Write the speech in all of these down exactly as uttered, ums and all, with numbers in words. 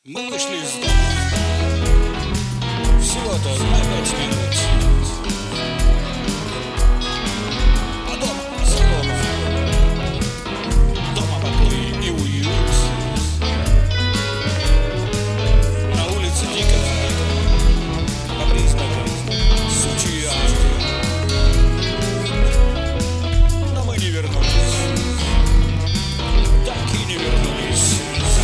Мы вышли из дома всего-то на пять минут, а дома за домом, дома покой и уют. На улице дико, по признакам сучья, но мы не вернулись, так и не вернулись.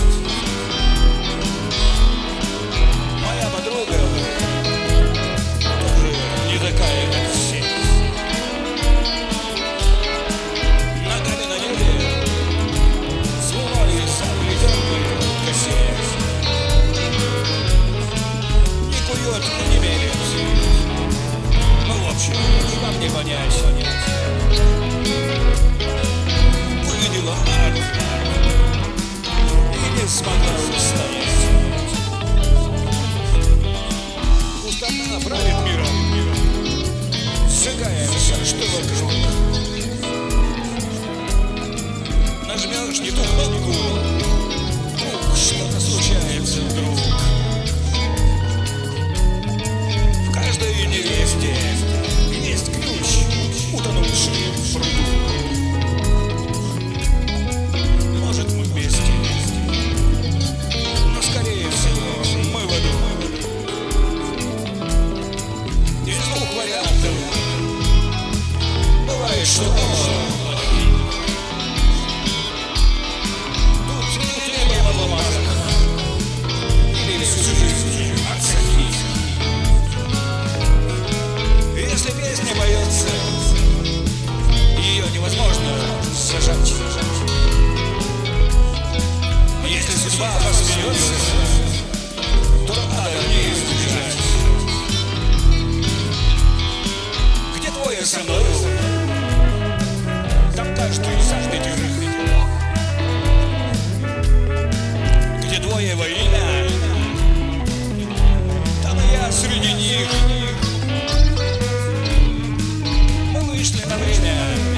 Не верит, ну в общем, вам не понять. Увидела ад и не смогла устоять. Пустота правит миром, сжигая все, что вокруг. Нажмешь не ту кнопку, вдруг что-то случается вдруг. Есть ключ, утонувший в пруду. Может, мы вместе, но скорее всего мы в аду. Из двух вариантов бывает, что тут небо в алмазах или всю жизнь отсохи. Если песня поется, ее невозможно сажать. Если судьба посмеется, то надо не избежать. Где твое со мной? Там каждый за пятерых. Где двое во имя? Там и я среди них. Вышли на время.